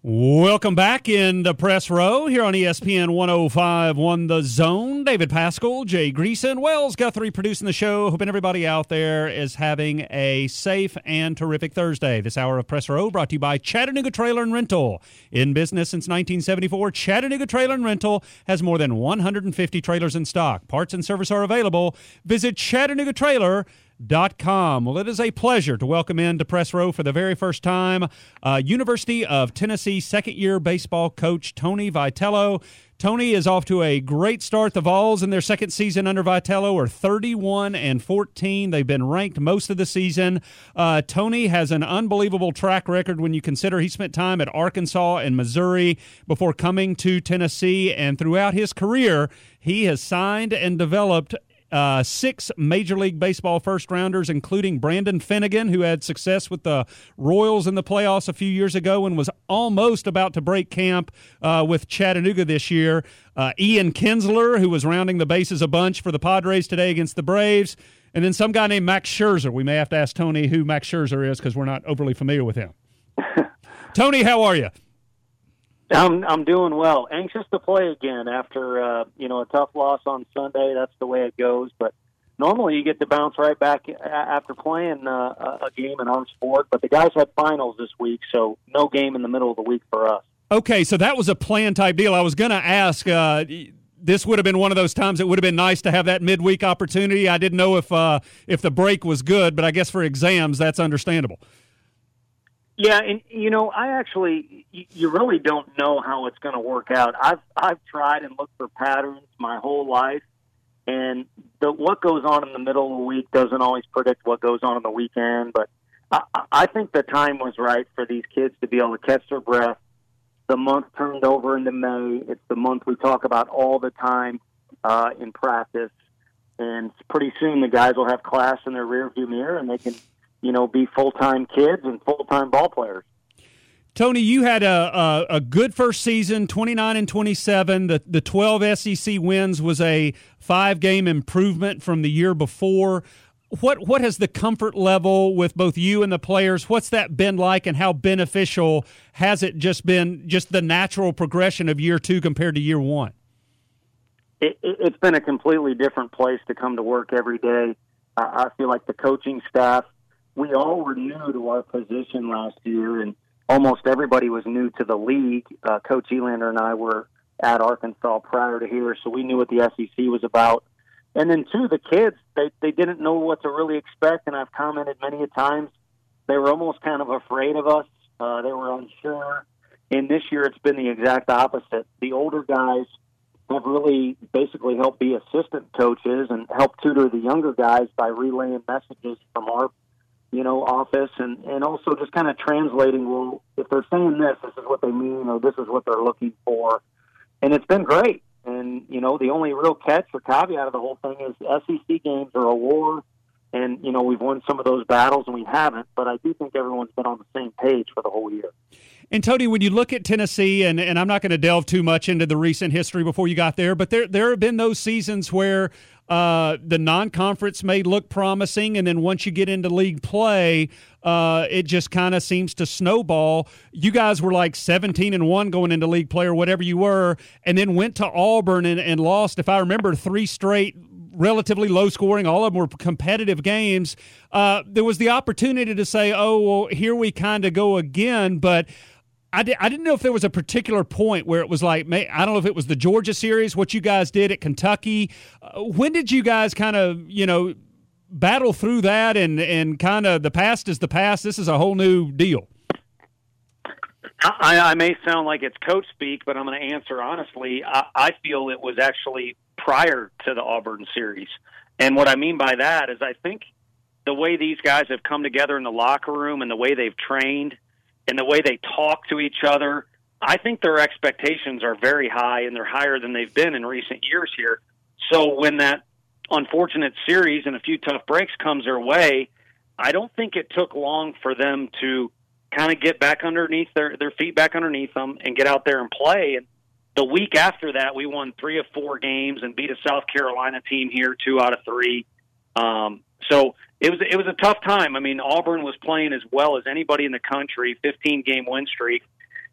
Welcome back in the press row here on ESPN 105.1 The Zone. David Pascal, Jay Greason, Wells Guthrie producing the show. Hoping everybody out there is having a safe and terrific Thursday. This hour of press row brought to you by Chattanooga Trailer and Rental. In business since 1974, Chattanooga Trailer and Rental has more than 150 trailers in stock. Parts and service are available. Visit ChattanoogaTrailer.com. Well, it is a pleasure to welcome in to Press Row for the very first time University of Tennessee second-year baseball coach Tony Vitello. Tony is off to a great start. The Vols in their second season under Vitello are 31-14. They've been ranked most of the season. Tony has an unbelievable track record when you consider he spent time at Arkansas and Missouri before coming to Tennessee, and throughout his career, he has signed and developed 6 Major League Baseball first-rounders, including Brandon Finnegan, who had success with the Royals in the playoffs a few years ago and was almost about to break camp with Chattanooga this year. Ian Kinsler, who was rounding the bases a bunch for the Padres today against the Braves. And then some guy named Max Scherzer. We may have to ask Tony who Max Scherzer is because we're not overly familiar with him. Tony, how are you? I'm doing well. Anxious to play again after a tough loss on Sunday. That's the way it goes. But normally you get to bounce right back after playing a game in our sport. But the guys had finals this week, so no game in the middle of the week for us. Okay, so that was a planned type deal. I was going to ask. This would have been one of those times it would have been nice to have that midweek opportunity. I didn't know if the break was good, but I guess for exams that's understandable. Yeah, and you really don't know how it's going to work out. I've tried and looked for patterns my whole life, and what goes on in the middle of the week doesn't always predict what goes on the weekend. But I think the time was right for these kids to be able to catch their breath. The month turned over into May. It's the month we talk about all the time in practice, and pretty soon the guys will have class in their rearview mirror, and they can be full-time kids and full-time ball players. Tony, you had a good first season, 29-27. The 12 SEC wins was a 5-game improvement from the year before. What has the comfort level with both you and the players, what's that been like, and how beneficial has it just been, just the natural progression of year 2 compared to year 1? It's been a completely different place to come to work every day. I feel like the coaching staff, we all were new to our position last year, and almost everybody was new to the league. Coach Elander and I were at Arkansas prior to here, so we knew what the SEC was about. And then, too, the kids, they didn't know what to really expect, and I've commented many a times, they were almost kind of afraid of us. They were unsure. And this year it's been the exact opposite. The older guys have really basically helped be assistant coaches and help tutor the younger guys by relaying messages from our office, and also just kind of translating, well, if they're saying this is what they mean, or this is what they're looking for. And it's been great. And, the only real catch or caveat of the whole thing is SEC games are a war. And, we've won some of those battles and we haven't, but I do think everyone's been on the same page for the whole year. And, Tony, when you look at Tennessee, and I'm not going to delve too much into the recent history before you got there, but there have been those seasons where the non-conference may look promising, and then once you get into league play, it just kind of seems to snowball. You guys were like 17-1 going into league play or whatever you were, and then went to Auburn and lost, if I remember, 3 straight relatively low scoring. All of them were competitive games. There was the opportunity to say, oh, well, here we kind of go again, but I didn't know if there was a particular point where it was like, I don't know if it was the Georgia series, what you guys did at Kentucky. When did you guys kind of, battle through that and kind of the past is the past? This is a whole new deal. I may sound like it's coach speak, but I'm going to answer honestly. I feel it was actually prior to the Auburn series. And what I mean by that is I think the way these guys have come together in the locker room and the way they've trained and the way they talk to each other, I think their expectations are very high, and they're higher than they've been in recent years here. So when that unfortunate series and a few tough breaks comes their way, I don't think it took long for them to kind of get back underneath their feet back underneath them and get out there and play. And the week after that, we won 3 of 4 games and beat a South Carolina team here 2 out of 3. So it was a tough time. I mean, Auburn was playing as well as anybody in the country, 15-game win streak.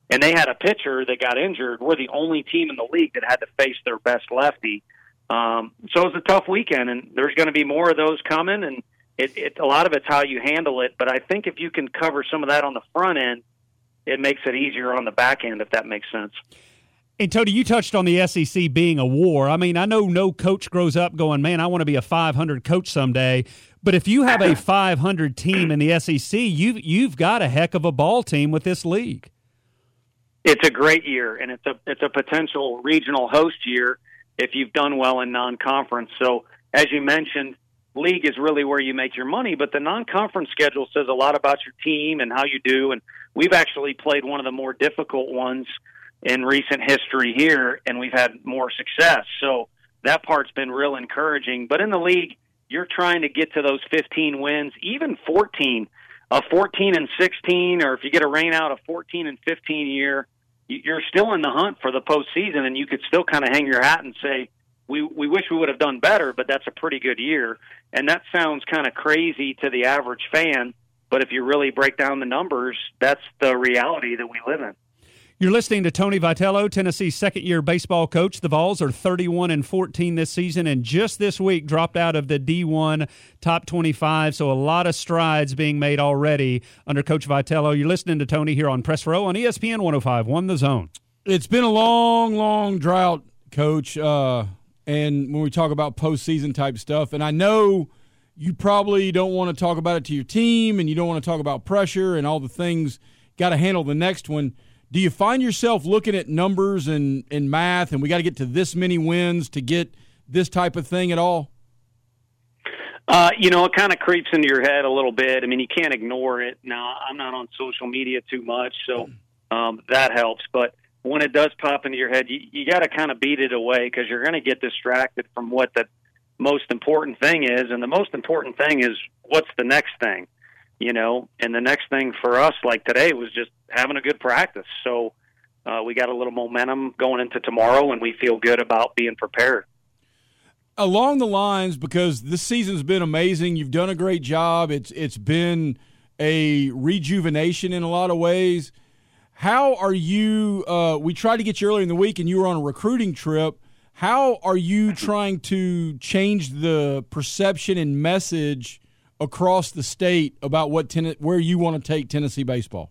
and they had a pitcher that got injured. We're the only team in the league that had to face their best lefty. So it was a tough weekend, and there's going to be more of those coming, and a lot of it's how you handle it. But I think if you can cover some of that on the front end, it makes it easier on the back end, if that makes sense. And, Tony, you touched on the SEC being a war. I mean, I know no coach grows up going, man, I want to be a 500 coach someday. But if you have a 500 team in the SEC, you've got a heck of a ball team with this league. It's a great year, and it's a potential regional host year if you've done well in non-conference. So, as you mentioned, league is really where you make your money, but the non-conference schedule says a lot about your team and how you do, and we've actually played one of the more difficult ones in recent history here, and we've had more success. So that part's been real encouraging. But in the league, you're trying to get to those 15 wins, even 14. A 14 and 16, or if you get a rain out, a 14 and 15 year, you're still in the hunt for the postseason, and you could still kind of hang your hat and say, we wish we would have done better, but that's a pretty good year. And that sounds kind of crazy to the average fan, but if you really break down the numbers, that's the reality that we live in. You're listening to Tony Vitello, Tennessee's second-year baseball coach. The Vols are 31-14 this season, and just this week dropped out of the D1 top 25, so a lot of strides being made already under Coach Vitello. You're listening to Tony here on Press Row on ESPN 105.1 The Zone. It's been a long, long drought, Coach, and when we talk about postseason type stuff, and I know you probably don't want to talk about it to your team, and you don't want to talk about pressure and all the things, got to handle the next one. Do you find yourself looking at numbers and math, and we got to get to this many wins to get this type of thing at all? It kind of creeps into your head a little bit. I mean, you can't ignore it. Now, I'm not on social media too much, so that helps. But when it does pop into your head, you got to kind of beat it away because you're going to get distracted from what the most important thing is. And the most important thing is what's the next thing? And the next thing for us, like today, was just having a good practice. So we got a little momentum going into tomorrow, and we feel good about being prepared. Along the lines, because this season's been amazing, you've done a great job. It's been a rejuvenation in a lot of ways. How are you we tried to get you earlier in the week, and you were on a recruiting trip. How are you trying to change the perception and message across the state about where you want to take Tennessee baseball?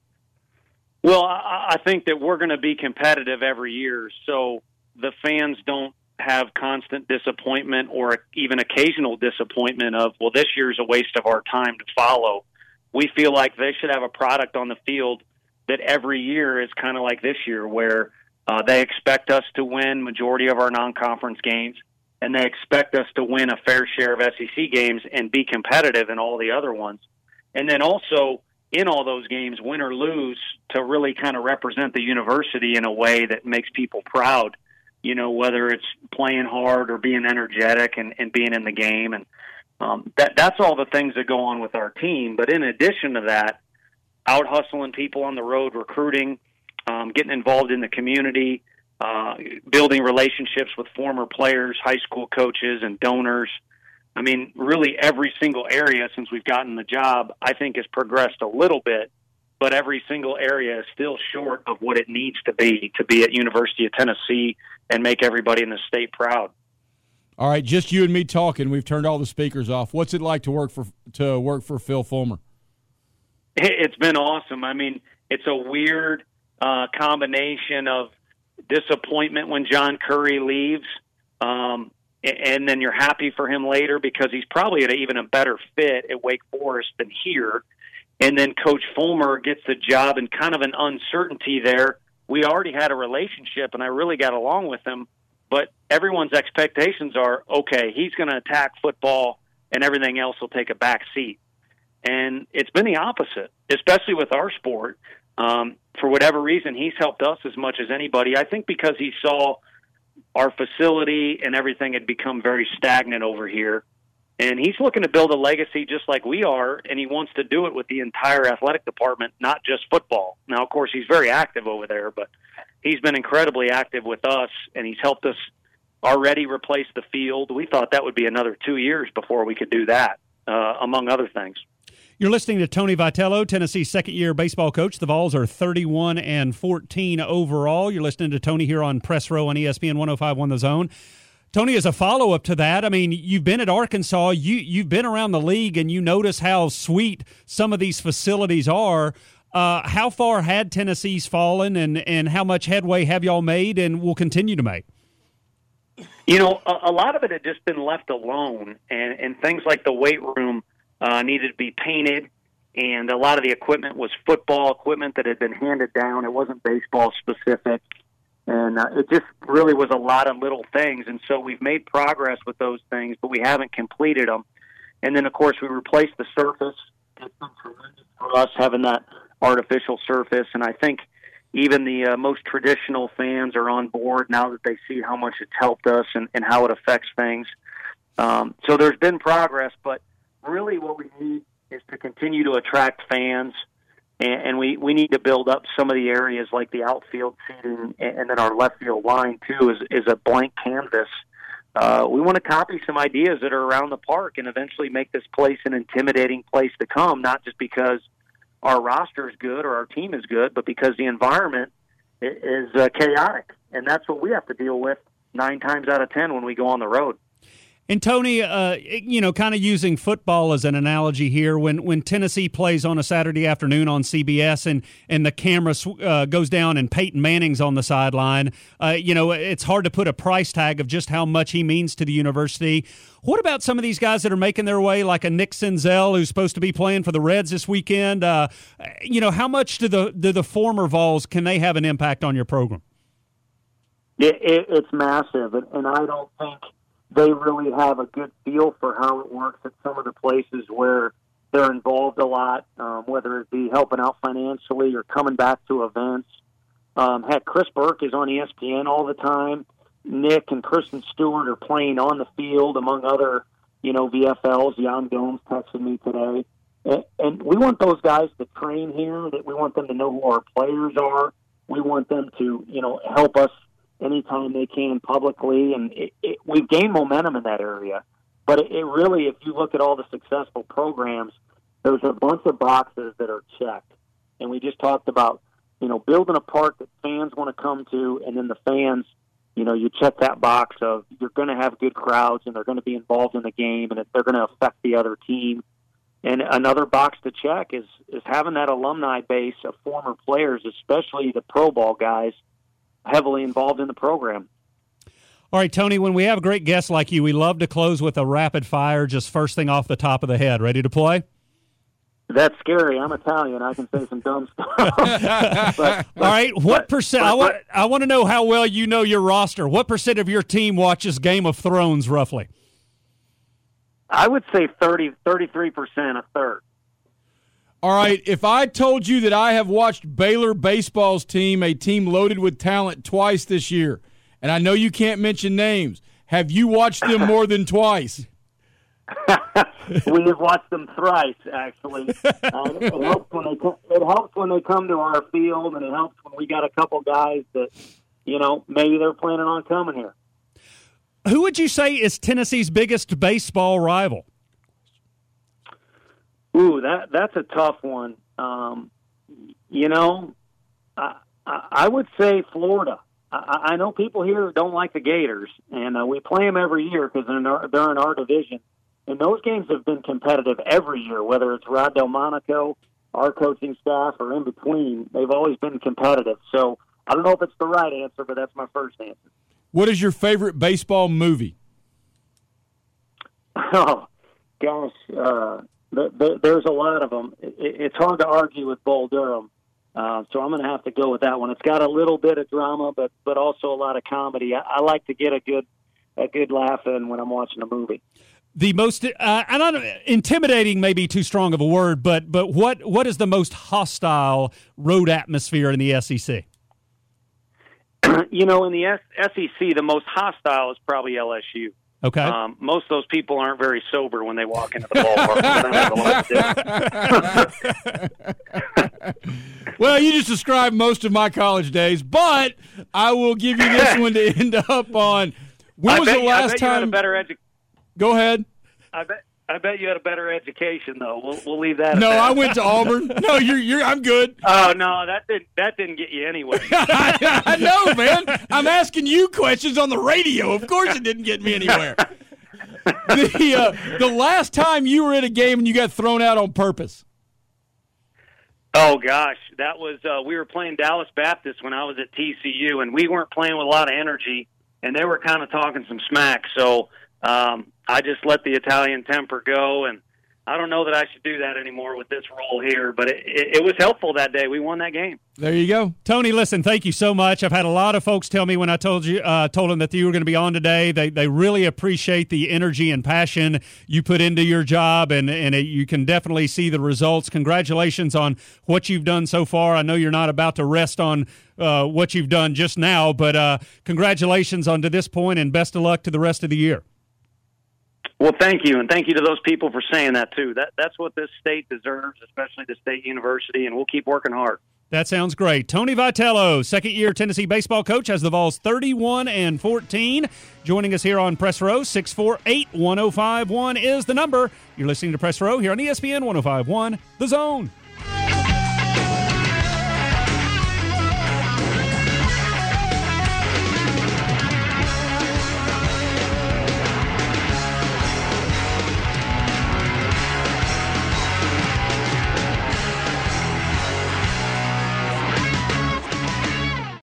Well, I think that we're going to be competitive every year, so the fans don't have constant disappointment or even occasional disappointment of, well, this year's a waste of our time to follow. We feel like they should have a product on the field that every year is kind of like this year, where they expect us to win majority of our non-conference games, and they expect us to win a fair share of SEC games and be competitive in all the other ones. And then also in all those games, win or lose, to really kind of represent the university in a way that makes people proud, whether it's playing hard or being energetic and being in the game. And that's all the things that go on with our team. But in addition to that, out hustling people on the road, recruiting, getting involved in the community, building relationships with former players, high school coaches, and donors. I mean, really every single area since we've gotten the job, I think, has progressed a little bit, but every single area is still short of what it needs to be at University of Tennessee and make everybody in the state proud. All right, just you and me talking. We've turned all the speakers off. What's it like to work for Phil Fulmer? It's been awesome. I mean, it's a weird combination of disappointment when John Curry leaves, and then you're happy for him later because he's probably at even a better fit at Wake Forest than here. And then Coach Fulmer gets the job and kind of an uncertainty there. We already had a relationship, and I really got along with him, but everyone's expectations are, okay, he's going to attack football and everything else will take a back seat. And it's been the opposite, especially with our sport. For whatever reason, he's helped us as much as anybody. I think because he saw our facility and everything had become very stagnant over here. And he's looking to build a legacy just like we are, and he wants to do it with the entire athletic department, not just football. Now, of course, he's very active over there, but he's been incredibly active with us, and he's helped us already replace the field. We thought that would be another 2 years before we could do that, among other things. You're listening to Tony Vitello, Tennessee's second-year baseball coach. The Vols are 31-14 overall. You're listening to Tony here on Press Row on ESPN 105.1 The Zone. Tony, as a follow-up to that, I mean, you've been at Arkansas, you've been around the league, and you notice how sweet some of these facilities are. How far had Tennessee's fallen, and how much headway have y'all made and will continue to make? You know, a lot of it had just been left alone, and things like the weight room needed to be painted, and a lot of the equipment was football equipment that had been handed down. It wasn't baseball specific, and it just really was a lot of little things. And so we've made progress with those things, but we haven't completed them. And then, of course, we replaced the surface. It's been tremendous for us having that artificial surface, and I think even the most traditional fans are on board now that they see how much it's helped us and how it affects things. So there's been progress, but really what we need is to continue to attract fans, and we need to build up some of the areas like the outfield seating, and then our left field line, too, is a blank canvas. We want to copy some ideas that are around the park and eventually make this place an intimidating place to come, not just because our roster is good or our team is good, but because the environment is chaotic, and that's what we have to deal with 9 times out of 10 when we go on the road. And Tony, kind of using football as an analogy here, when Tennessee plays on a Saturday afternoon on CBS and the camera goes down and Peyton Manning's on the sideline, it's hard to put a price tag of just how much he means to the university. What about some of these guys that are making their way, like a Nick Senzel, who's supposed to be playing for the Reds this weekend? How much do the former Vols, can they have an impact on your program? It's massive, and I don't think they really have a good feel for how it works at some of the places where they're involved a lot, whether it be helping out financially or coming back to events. Heck, Chris Burke is on ESPN all the time. Nick and Kristen Stewart are playing on the field, among other, VFLs. Jan Gomes texted me today. And we want those guys to train here. That we want them to know who our players are. We want them to, help us anytime they can publicly, and we've gained momentum in that area. But it really, if you look at all the successful programs, there's a bunch of boxes that are checked. And we just talked about, building a park that fans want to come to, and then the fans, you check that box of you're going to have good crowds, and they're going to be involved in the game, and they're going to affect the other team. And another box to check is having that alumni base of former players, especially the pro ball guys, heavily involved in the program. All right, Tony, when we have a great guest like you, we love to close with a rapid fire, just first thing off the top of the head. Ready to play? That's scary. I'm Italian. I can say some dumb stuff. All right, what percent? I want to know how well you know your roster. What percent of your team watches Game of Thrones, roughly? I would say 33%, a third. All right, if I told you that I have watched Baylor baseball's team, a team loaded with talent, twice this year, and I know you can't mention names, have you watched them more than twice? We have watched them thrice, actually. It helps when they come to our field, and it helps when we got a couple guys that, maybe they're planning on coming here. Who would you say is Tennessee's biggest baseball rival? Ooh, that's a tough one. I would say Florida. I know people here don't like the Gators, and we play them every year because they're in our division. And those games have been competitive every year, whether it's Rod Delmonico, our coaching staff, or in between. They've always been competitive. So I don't know if it's the right answer, but that's my first answer. What is your favorite baseball movie? Oh, gosh. There's a lot of them. It's hard to argue with Bull Durham, so I'm going to have to go with that one. It's got a little bit of drama, but also a lot of comedy. I like to get a good laugh in when I'm watching a movie. The most intimidating may be too strong of a word, but what is the most hostile road atmosphere in the SEC? In the SEC, the most hostile is probably LSU. Okay. Most of those people aren't very sober when they walk into the ballpark. Well, you just described most of my college days, but I will give you this one to end up on. When was the last time? You had a better Go ahead. I I bet you had a better education, though. We'll leave that. No, at that. I went to Auburn. No, I'm good. Oh no, that didn't get you anywhere. I know, man. I'm asking you questions on the radio. Of course, it didn't get me anywhere. The last time you were at a game and you got thrown out on purpose. Oh gosh, that was we were playing Dallas Baptist when I was at TCU, and we weren't playing with a lot of energy, and they were kind of talking some smack. So I just let the Italian temper go, and I don't know that I should do that anymore with this role here, but it was helpful that day. We won that game. There you go. Tony, listen, thank you so much. I've had a lot of folks tell me when I told them that you were going to be on today, they really appreciate the energy and passion you put into your job, and you can definitely see the results. Congratulations on what you've done so far. I know you're not about to rest on what you've done just now, but congratulations on to this point, and best of luck to the rest of the year. Well, thank you, and thank you to those people for saying that, too. That's what this state deserves, especially the state university, and we'll keep working hard. That sounds great. Tony Vitello, second-year Tennessee baseball coach, has the Vols 31-14. Joining us here on Press Row, 648-1051 is the number. You're listening to Press Row here on ESPN 1051, The Zone.